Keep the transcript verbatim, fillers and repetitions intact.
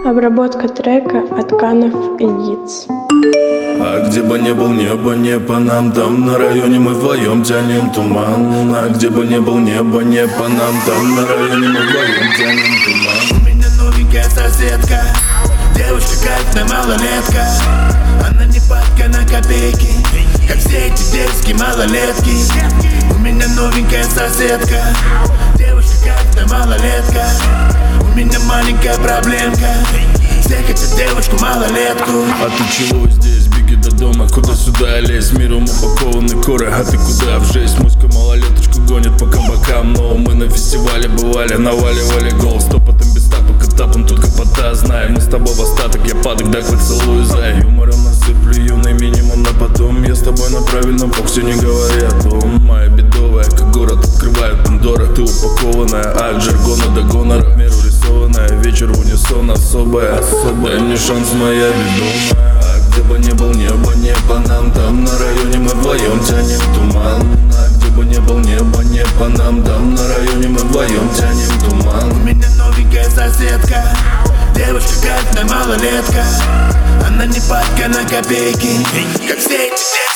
Обработка трека Атканов Ильиц. А где бы не был небо, не по нам. Там на районе мы вдвоем тянем туман. А где бы не был небо, не по нам. Там на районе мы вдвоем тянем туман. У меня новенькая соседка, девушка кайфная малолетка. Она не падка на копейки, как все эти детские малолетки. У меня новенькая соседка, девушка кайфная малолетка. У меня маленькая проблемка, всех этих девушку малолетку. А ты чего здесь? Беги до дома, куда-сюда лезь. Миром упакованы коры, а ты куда в жесть? Муська малолеточку гонит по кабакам. Но мы на фестивале бывали, наваливали гол. Стопотом без тапок и тапом, тут капота. Знаем, мы с тобой в остаток, я падок, да хоть целую за. Юмором насыплю юный минимум на потом. Я с тобой на правильном боксе, не говоря о том. Моя бедовая, как город открывает Пандора. Ты упакованная, а от жаргона до гонора в меру рисованная. Вечер в унисон особая, особая. Дай мне шанс, моя ведомая. А где бы не был небо, не по нам. Там на районе мы вдвоем тянем туман. А где бы не был небо, не по нам. Там на районе мы вдвоем тянем туман. У меня новенькая соседка, девушка кайфная малолетка. Она не падка на копейки, как все эти детки.